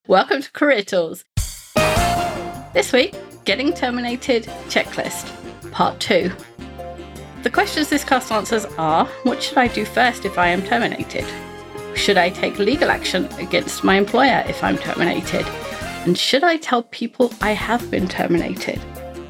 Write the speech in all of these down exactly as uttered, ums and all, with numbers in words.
Welcome to Career Tools. This week, Getting Terminated Checklist, Part two. The questions this cast answers are, what should I do first if I am terminated? Should I take legal action against my employer if I'm terminated? And should I tell people I have been terminated?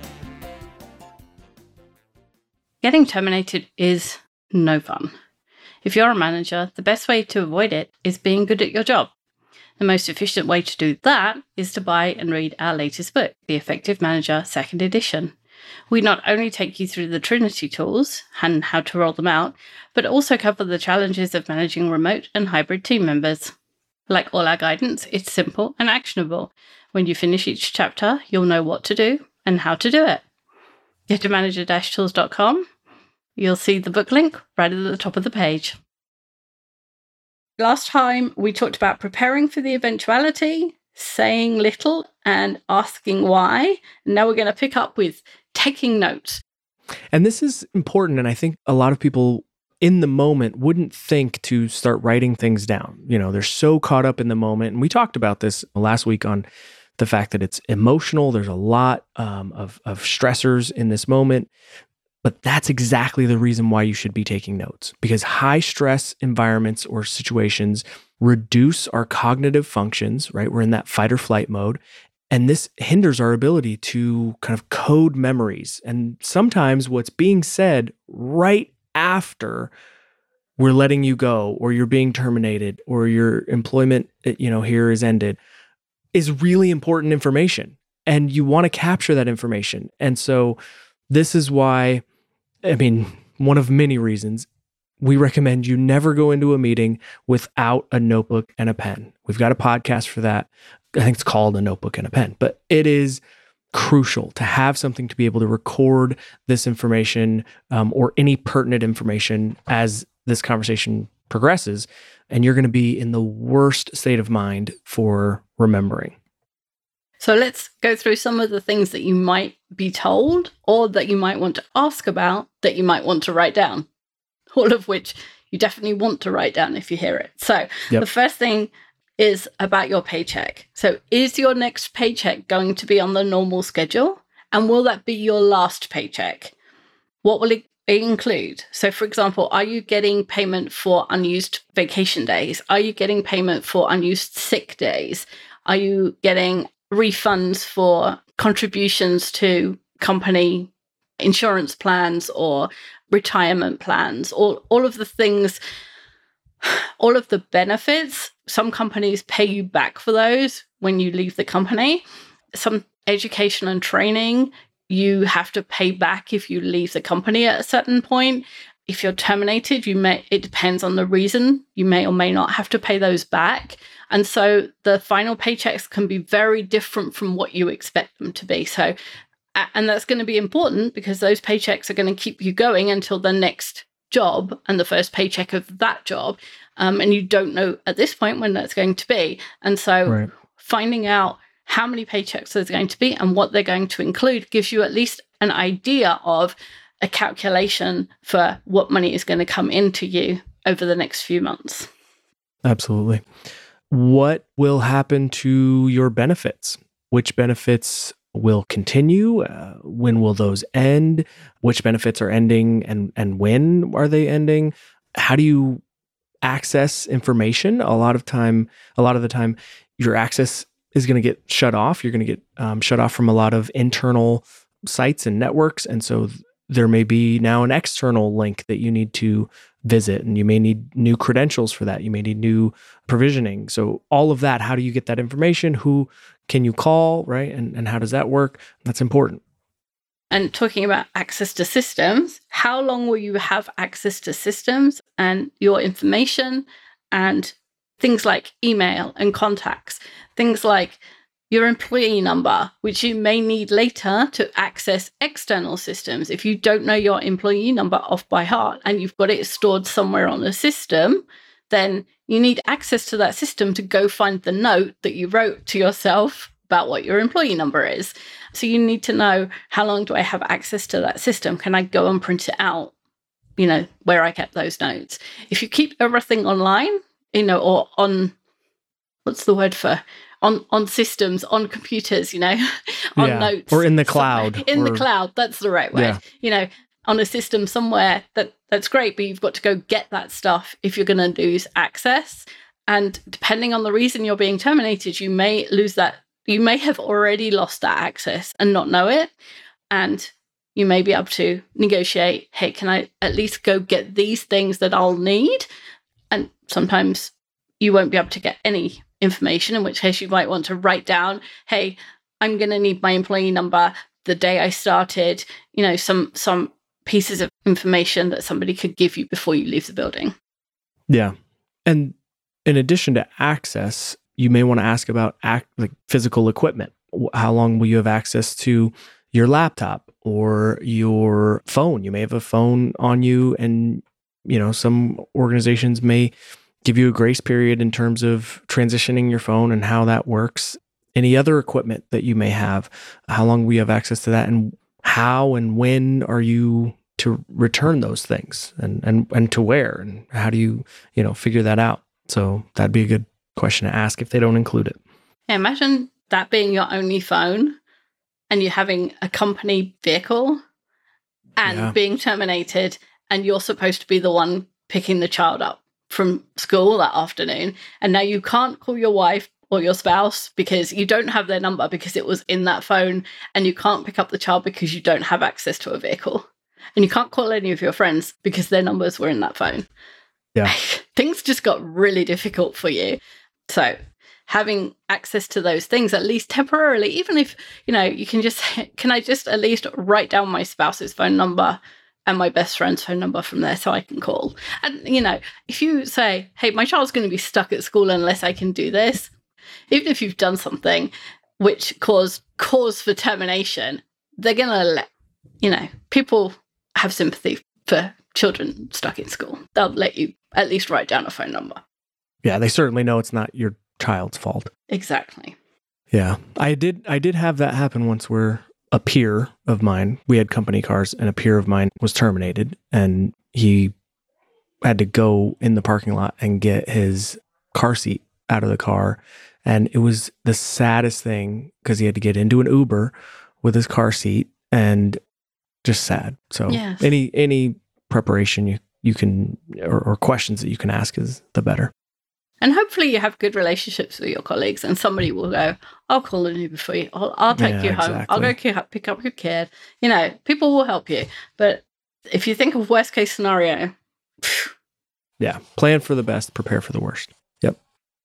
Getting terminated is no fun. If you're a manager, the best way to avoid it is being good at your job. The most efficient way to do that is to buy and read our latest book, The Effective Manager, second edition. We not only take you through the Trinity tools and how to roll them out, but also cover the challenges of managing remote and hybrid team members. Like all our guidance, it's simple and actionable. When you finish each chapter, you'll know what to do and how to do it. Get to manager dash tools dot com. You'll see the book link right at the top of the page. Last time, we talked about preparing for the eventuality, saying little, and asking why. Now we're going to pick up with taking notes. And this is important, and I think a lot of people in the moment wouldn't think to start writing things down. You know, they're so caught up in the moment. And we talked about this last week on the fact that it's emotional. There's a lot um, of, of stressors in this moment. But that's exactly the reason why you should be taking notes, because high stress environments or situations reduce our cognitive functions, right? We're in that fight or flight mode. And this hinders our ability to kind of code memories. And sometimes what's being said right after we're letting you go, or you're being terminated, or your employment, you know, here is ended, is really important information. And you want to capture that information. And so this is why, I mean, one of many reasons, we recommend you never go into a meeting without a notebook and a pen. We've got a podcast for that. I think it's called A Notebook and a Pen, but it is crucial to have something to be able to record this information um, or any pertinent information as this conversation progresses, and you're going to be in the worst state of mind for remembering. So let's go through some of the things that you might be told or that you might want to ask about that you might want to write down, all of which you definitely want to write down if you hear it. So yep. The first thing is about your paycheck. So is your next paycheck going to be on the normal schedule? And will that be your last paycheck? What will it include? So for example, are you getting payment for unused vacation days? Are you getting payment for unused sick days? Are you getting refunds for contributions to company insurance plans or retirement plans, or all of the things, all of the benefits? Some companies pay you back for those when you leave the company. Some education and training, you have to pay back if you leave the company at a certain point. If you're terminated, you may, it depends on the reason, you may or may not have to pay those back. And so the final paychecks can be very different from what you expect them to be. So, and that's going to be important because those paychecks are going to keep you going until the next job and the first paycheck of that job. Um, and you don't know at this point when that's going to be. And so right. Finding out how many paychecks there's going to be and what they're going to include gives you at least an idea of a calculation for what money is going to come into you over the next few months. Absolutely. What will happen to your benefits? Which benefits will continue? Uh, when will those end? Which benefits are ending and, and when are they ending? How do you access information? A lot of time, a lot of the time, your access is going to get shut off. You're going to get um, shut off from a lot of internal sites and networks. And so there may be now an external link that you need to visit, and you may need new credentials for that. You may need new provisioning. So all of that, how do you get that information? Who can you call, right? And, and how does that work? That's important. And talking about access to systems, how long will you have access to systems and your information and things like email and contacts, things like your employee number, which you may need later to access external systems. If you don't know your employee number off by heart and you've got it stored somewhere on a system, then you need access to that system to go find the note that you wrote to yourself about what your employee number is. So you need to know, how long do I have access to that system? Can I go and print it out, you know, where I kept those notes? If you keep everything online, you know, or on, what's the word for, on, on systems, on computers, you know, on yeah. notes. Or in the cloud. Somewhere. In or, the cloud, that's the right word. Yeah. You know, on a system somewhere, that that's great, but you've got to go get that stuff if you're going to lose access. And depending on the reason you're being terminated, you may lose that. You may have already lost that access and not know it. And you may be able to negotiate, hey, can I at least go get these things that I'll need? And sometimes you won't be able to get any information, in which case you might want to write down, hey, I'm going to need my employee number, the day I started, you know, some some pieces of information that somebody could give you before you leave the building. Yeah. And in addition to access, you may want to ask about act, like physical equipment. How long will you have access to your laptop or your phone? You may have a phone on you, and you know, some organizations may give you a grace period in terms of transitioning your phone and how that works. Any other equipment that you may have, how long will you have access to that, and how and when are you to return those things, and and and to where, and how do you, you know, figure that out? So that'd be a good question to ask if they don't include it. Yeah, imagine that being your only phone and you having a company vehicle and Yeah. being terminated, and you're supposed to be the one picking the child up from school that afternoon. And now you can't call your wife or your spouse because you don't have their number because it was in that phone, and you can't pick up the child because you don't have access to a vehicle. And you can't call any of your friends because their numbers were in that phone. Yeah. Things just got really difficult for you. So having access to those things, at least temporarily, even if, you know, you can just, can I just at least write down my spouse's phone number and my best friend's phone number from there so I can call? And, you know, if you say, hey, my child's going to be stuck at school unless I can do this, even if you've done something which caused cause for termination, they're going to let, you know, people have sympathy for children stuck in school. They'll let you at least write down a phone number. Yeah, they certainly know it's not your child's fault. Exactly. Yeah, I did. I did have that happen once, where a peer of mine, we had company cars, and a peer of mine was terminated, and he had to go in the parking lot and get his car seat out of the car, and it was the saddest thing because he had to get into an Uber with his car seat, and just sad. So Yes. any any preparation you you can or, or questions that you can ask is the better. And hopefully you have good relationships with your colleagues, and somebody will go, I'll call an Uber for you. I'll, I'll take Yeah, you home. I'll go exactly. ki- pick up your kid. You know, people will help you. But if you think of worst case scenario, Yeah. Plan for the best, prepare for the worst. Yep.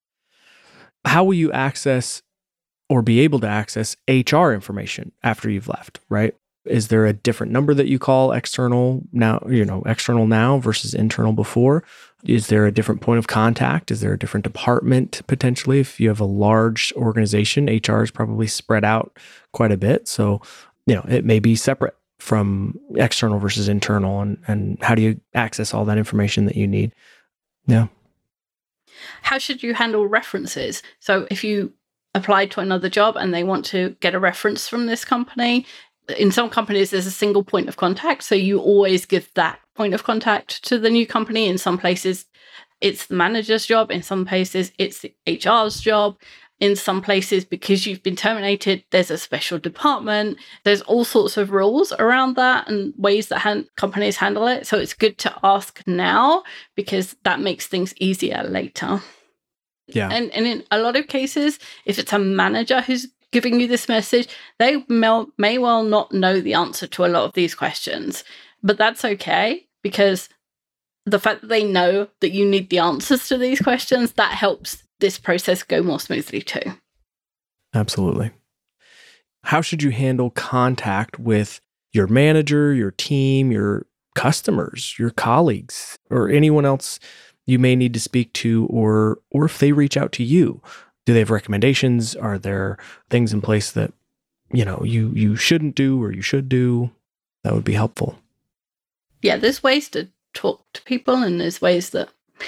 How will you access or be able to access H R information after you've left, right? Is there a different number that you call external now, you know, external now versus internal before? Is there a different point of contact? Is there a different department potentially? If you have a large organization, H R is probably spread out quite a bit. So, you know, it may be separate from external versus internal. And, and how do you access all that information that you need? Yeah. how should you handle references? So if you applied to another job and they want to get a reference from this company, in some companies, there's a single point of contact. So you always give that point of contact to the new company. In some places, it's the manager's job. In some places, it's the H R's job. In some places, because you've been terminated, there's a special department. There's all sorts of rules around that and ways that han- companies handle it. So it's good to ask now because that makes things easier later. Yeah. And, and in a lot of cases, if it's a manager who's giving you this message, they may, may well not know the answer to a lot of these questions. But that's okay, because the fact that they know that you need the answers to these questions, that helps this process go more smoothly too. Absolutely. How should you handle contact with your manager, your team, your customers, your colleagues, or anyone else you may need to speak to, or or if they reach out to you? Do they have recommendations? Are there things in place that, you know, you you shouldn't do or you should do? That would be helpful. Yeah, there's ways to talk to people, and there's ways that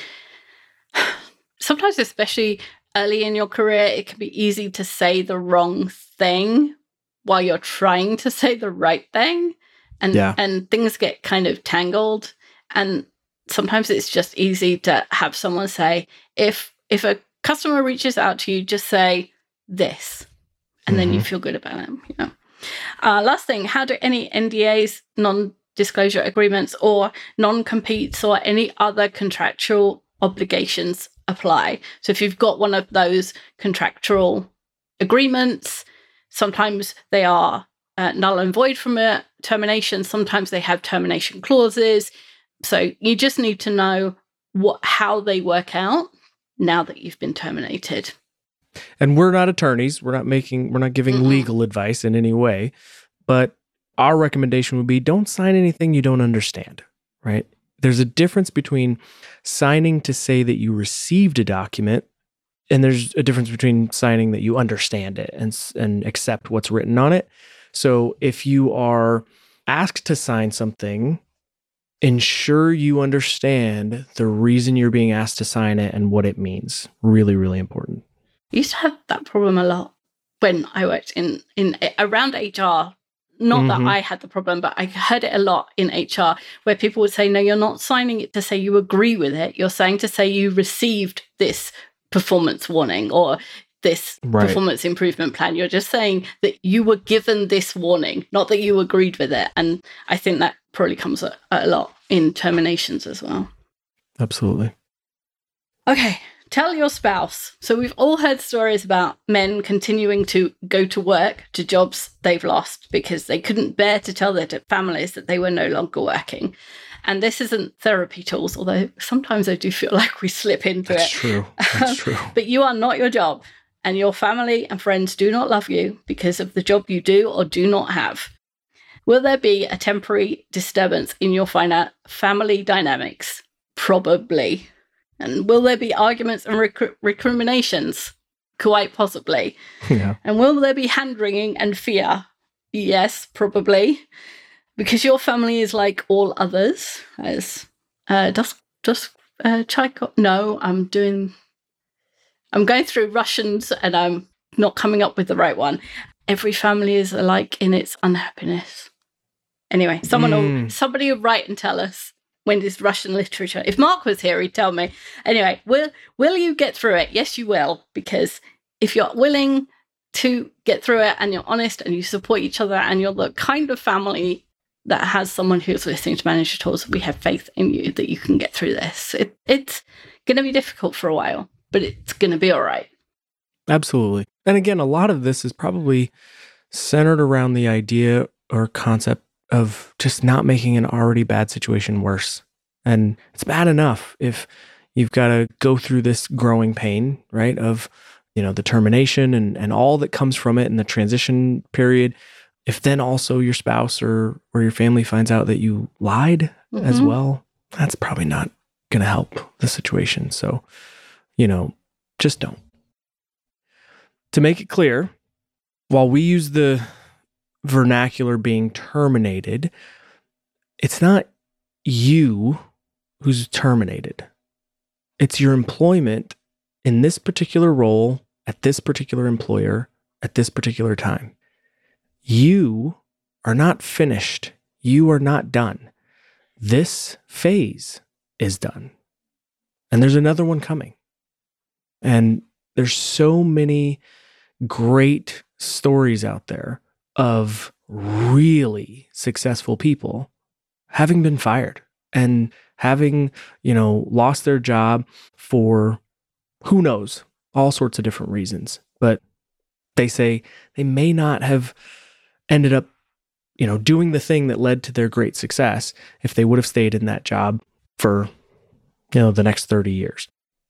sometimes, especially early in your career, it can be easy to say the wrong thing while you're trying to say the right thing. And, Yeah. and things get kind of tangled. And sometimes it's just easy to have someone say, if if a customer reaches out to you, just say, this. And Mm-hmm. then you feel good about it. You know. Uh, last thing, how do any N D As, non-disclosure agreements, or non-competes, or any other contractual obligations apply? So if you've got one of those contractual agreements, sometimes they are uh, null and void from a termination. Sometimes they have termination clauses. So you just need to know what how they work out now that you've been terminated. And we're not attorneys. We're not making, we're not giving Mm-mm. legal advice in any way. But our recommendation would be don't sign anything you don't understand, right? There's a difference between signing to say that you received a document, and there's a difference between signing that you understand it and, and accept what's written on it. So if you are asked to sign something, ensure you understand the reason you're being asked to sign it and what it means. Really, really important. I used to have that problem a lot when I worked in, in around H R. Not Mm-hmm. that I had the problem, but I heard it a lot in H R where people would say, no, you're not signing it to say you agree with it. You're saying to say you received this performance warning or this Right. performance improvement plan. You're just saying that you were given this warning, not that you agreed with it. And I think that probably comes a, a lot in terminations as well. Absolutely. Okay. Tell your spouse. So we've all heard stories about men continuing to go to work to jobs they've lost because they couldn't bear to tell their families that they were no longer working. And this isn't therapy tools, although sometimes I do feel like we slip into That's it. true. That's true. But you are not your job, and your family and friends do not love you because of the job you do or do not have. Will there be a temporary disturbance in your fina- family dynamics? Probably. And will there be arguments and rec- recriminations? Quite possibly. Yeah. And will there be hand-wringing and fear? Yes, probably. Because your family is like all others. As uh, does does uh, Tchaikovsky? No, I'm doing. I'm going through Russians and I'm not coming up with the right one. Every family is alike in its unhappiness. Anyway, someone Mm. will somebody will write and tell us. When is Russian literature? If Mark was here, he'd tell me. Anyway, will will you get through it? Yes, you will. Because if you're willing to get through it and you're honest and you support each other and you're the kind of family that has someone who's listening to Manager Tools, we have faith in you that you can get through this. It, it's going to be difficult for a while, but it's going to be all right. Absolutely. And again, a lot of this is probably centered around the idea or concept of just not making an already bad situation worse. And it's bad enough if you've got to go through this growing pain, right? Of, you know, the termination and, and all that comes from it and the transition period. If then also your spouse or, or your family finds out that you lied mm-hmm. as well, that's probably not going to help the situation. So, you know, just don't. To make it clear, while we use the vernacular being terminated, it's not you who's terminated. It's your employment in this particular role at this particular employer at this particular time. You are not finished. You are not done. This phase is done. And there's another one coming. And there's so many great stories out there of really successful people having been fired and having, you know, lost their job for who knows, all sorts of different reasons. But they say they may not have ended up, you know, doing the thing that led to their great success if they would have stayed in that job for, you know, the next thirty years.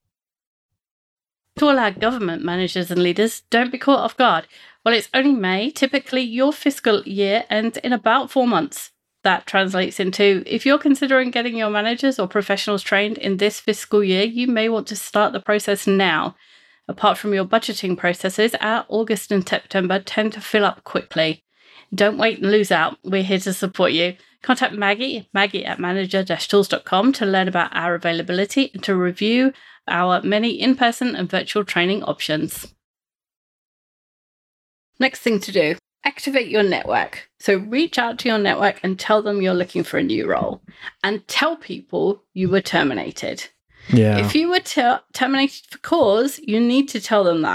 To all our government managers and leaders, don't be caught off guard. Well, it's only May. Typically, your fiscal year ends in about four months. That translates into, if you're considering getting your managers or professionals trained in this fiscal year, you may want to start the process now. Apart from your budgeting processes, our August and September tend to fill up quickly. Don't wait and lose out. We're here to support you. Contact Maggie, Maggie at manager dash tools dot com to learn about our availability and to review our many in-person and virtual training options. Next thing to do, activate your network. So reach out to your network and tell them you're looking for a new role and tell people you were terminated. Yeah. If you were ter- terminated for cause, you need to tell them that.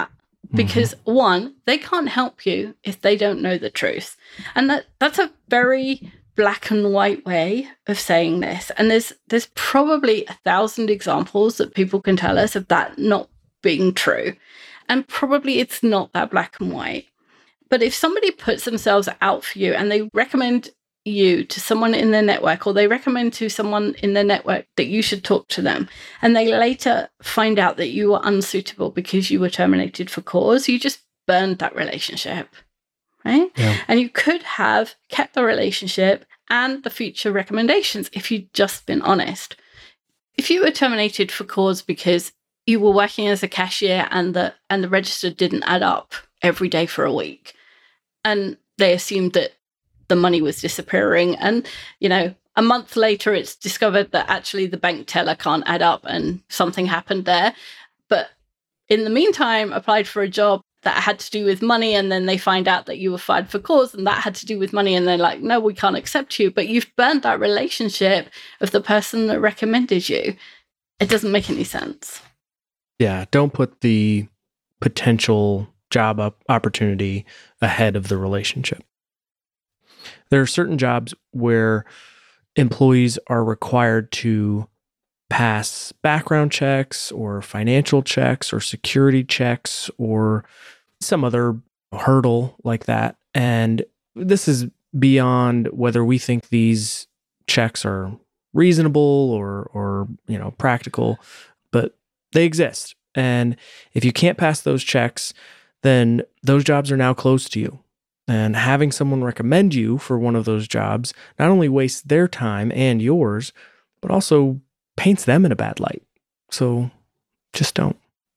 Because mm-hmm. one, they can't help you if they don't know the truth. And that that's a very black and white way of saying this. And there's there's probably a thousand examples that people can tell us of that not being true. And probably it's not that black and white. But if somebody puts themselves out for you and they recommend you to someone in their network, or they recommend to someone in their network that you should talk to them, and they later find out that you were unsuitable because you were terminated for cause, you just burned that relationship, right? Yeah. And you could have kept the relationship and the future recommendations if you'd just been honest. If you were terminated for cause because you were working as a cashier and the and the register didn't add up every day for a week, and they assumed that the money was disappearing, and, you know, a month later it's discovered that actually the bank teller can't add up and something happened there. But in the meantime, applied for a job that had to do with money, and then they find out that you were fired for cause and that had to do with money, and they're like, no, we can't accept you. But you've burnt that relationship of the person that recommended you. It doesn't make any sense. Yeah, don't put the potential job up opportunity ahead of the relationship. There are certain jobs where employees are required to pass background checks or financial checks or security checks or some other hurdle like that. And this is beyond whether we think these checks are reasonable or, or, you know, practical, but they exist. And if you can't pass those checks, then those jobs are now closed to you. And having someone recommend you for one of those jobs not only wastes their time and yours, but also paints them in a bad light. So just don't.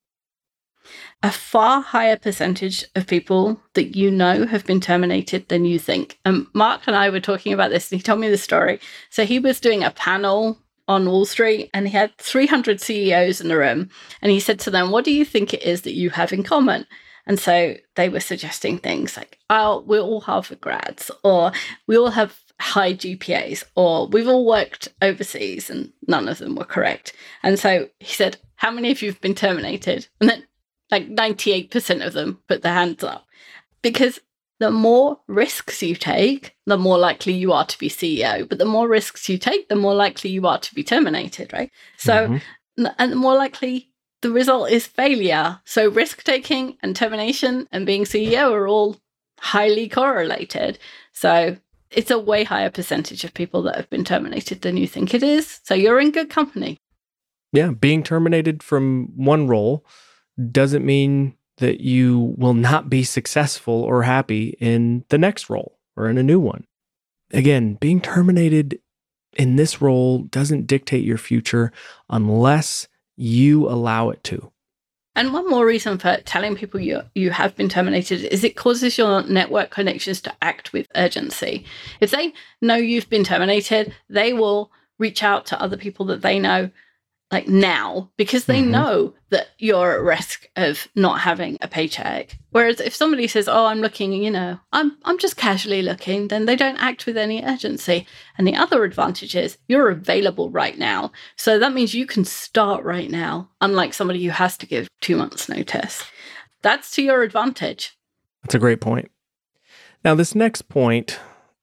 A far higher percentage of people that you know have been terminated than you think. And Mark and I were talking about this, and he told me the story. So he was doing a panel on Wall Street, and he had three hundred C E Os in the room. And he said to them, what do you think it is that you have in common? And so they were suggesting things like, oh, we're all Harvard grads, or we all have high G P As, or we've all worked overseas, and none of them were correct. And so he said, how many of you have been terminated? And then like ninety-eight percent of them put their hands up. Because the more risks you take, the more likely you are to be C E O. But the more risks you take, the more likely you are to be terminated, right? So, mm-hmm. and the more likely the result is failure. So risk-taking and termination and being C E O are all highly correlated. So it's a way higher percentage of people that have been terminated than you think it is. So you're in good company. Yeah, being terminated from one role doesn't mean that you will not be successful or happy in the next role or in a new one. Again, being terminated in this role doesn't dictate your future unless you allow it to. And one more reason for telling people you you have been terminated is it causes your network connections to act with urgency. If they know you've been terminated, they will reach out to other people that they know, like now, because they mm-hmm. know that you're at risk of not having a paycheck. Whereas if somebody says, oh, I'm looking, you know, I'm I'm just casually looking, then they don't act with any urgency. And the other advantage is you're available right now. So that means you can start right now, unlike somebody who has to give two months notice. That's to your advantage. That's a great point. Now, this next point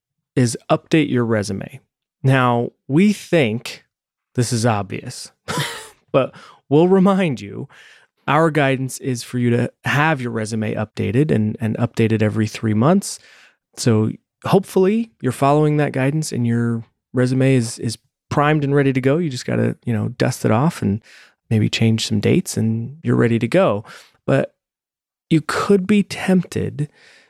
is update your resume. Now, we think this is obvious, but we'll remind you, our guidance is for you to have your resume updated and, and updated every three months. So hopefully you're following that guidance and your resume is is primed and ready to go. You just got to, you know, dust it off and maybe change some dates and you're ready to go. But you could be tempted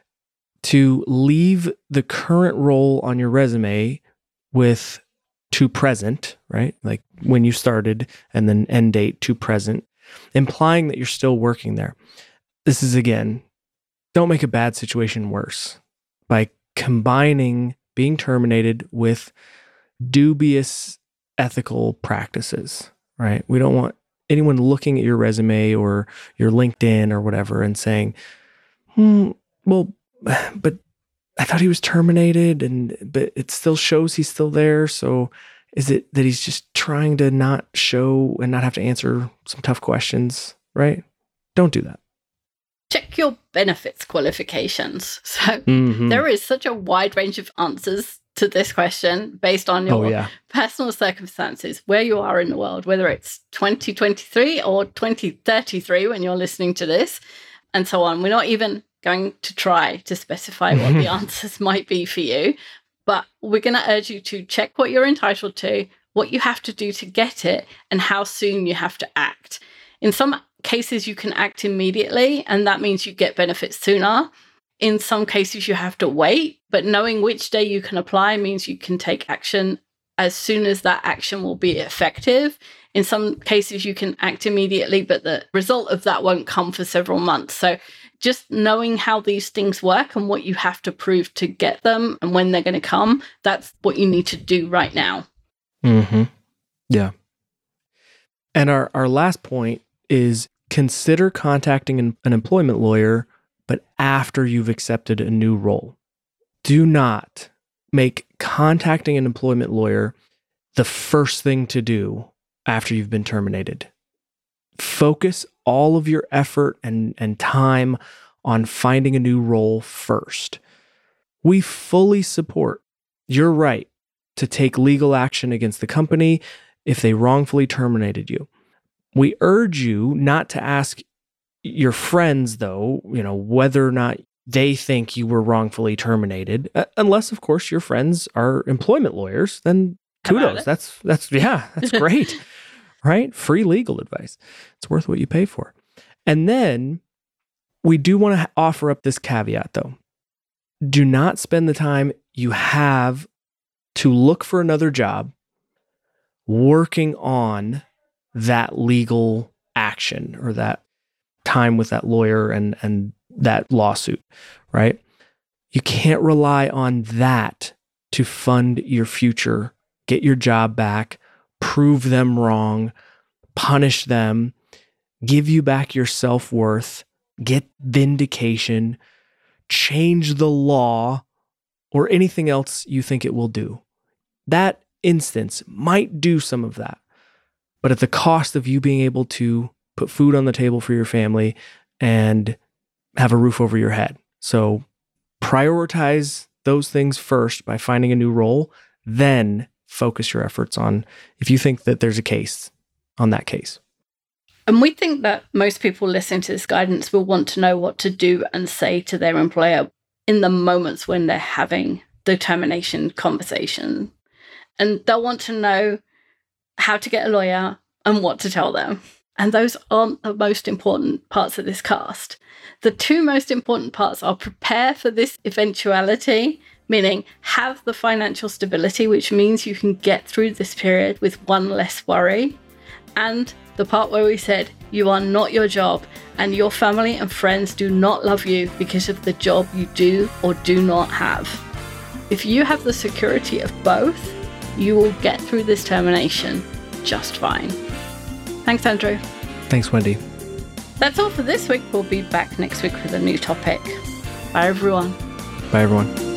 to leave the current role on your resume with to present, right? Like when you started and then end date to present, implying that you're still working there. This is, again, don't make a bad situation worse by combining being terminated with dubious ethical practices, right? We don't want anyone looking at your resume or your LinkedIn or whatever and saying, hmm, well, but I thought he was terminated, and but it still shows he's still there. So is it that he's just trying to not show and not have to answer some tough questions, right? Don't do that. check your benefits qualifications. So Mm-hmm. there is such a wide range of answers to this question based on your Oh, yeah. personal circumstances, where you are in the world, whether it's twenty twenty-three or twenty thirty-three when you're listening to this, and so on. We're not even going to try to specify what the answers might be for you, but we're going to urge you to check what you're entitled to, what you have to do to get it, and how soon you have to act. In some cases, you can act immediately, and that means you get benefits sooner. In some cases, you have to wait, but knowing which day you can apply means you can take action as soon as that action will be effective. In some cases, you can act immediately, but the result of that won't come for several months. So just knowing how these things work and what you have to prove to get them and when they're going to come, that's what you need to do right now. Mm-hmm. Yeah. And our, our last point is consider contacting an, an employment lawyer, but after you've accepted a new role. Do not make contacting an employment lawyer the first thing to do after you've been terminated. Focus all of your effort and, and time on finding a new role first. We fully support your right to take legal action against the company if they wrongfully terminated you. We urge you not to ask your friends, though, you know, whether or not they think you were wrongfully terminated, uh, unless, of course, your friends are employment lawyers, then kudos. That's, that's, yeah, that's great, right? Free legal advice. It's worth what you pay for. And then we do want to offer up this caveat, though. Do not spend the time you have to look for another job working on that legal action or that time with that lawyer and, and that lawsuit, right? You can't rely on that to fund your future, get your job back, prove them wrong, punish them, give you back your self-worth, get vindication, change the law, or anything else you think it will do. That instance might do some of that, but at the cost of you being able to put food on the table for your family and have a roof over your head. So prioritize those things first by finding a new role, then focus your efforts on if you think that there's a case on that case. And we think that most people listening to this guidance will want to know what to do and say to their employer in the moments when they're having the termination conversation. And they'll want to know how to get a lawyer and what to tell them. And those aren't the most important parts of this cast. The two most important parts are prepare for this eventuality, meaning have the financial stability, which means you can get through this period with one less worry. And the part where we said you are not your job and your family and friends do not love you because of the job you do or do not have. If you have the security of both, you will get through this termination just fine. Thanks, Andrew. Thanks, Wendy. That's all for this week. We'll be back next week with a new topic. Bye, everyone. Bye, everyone.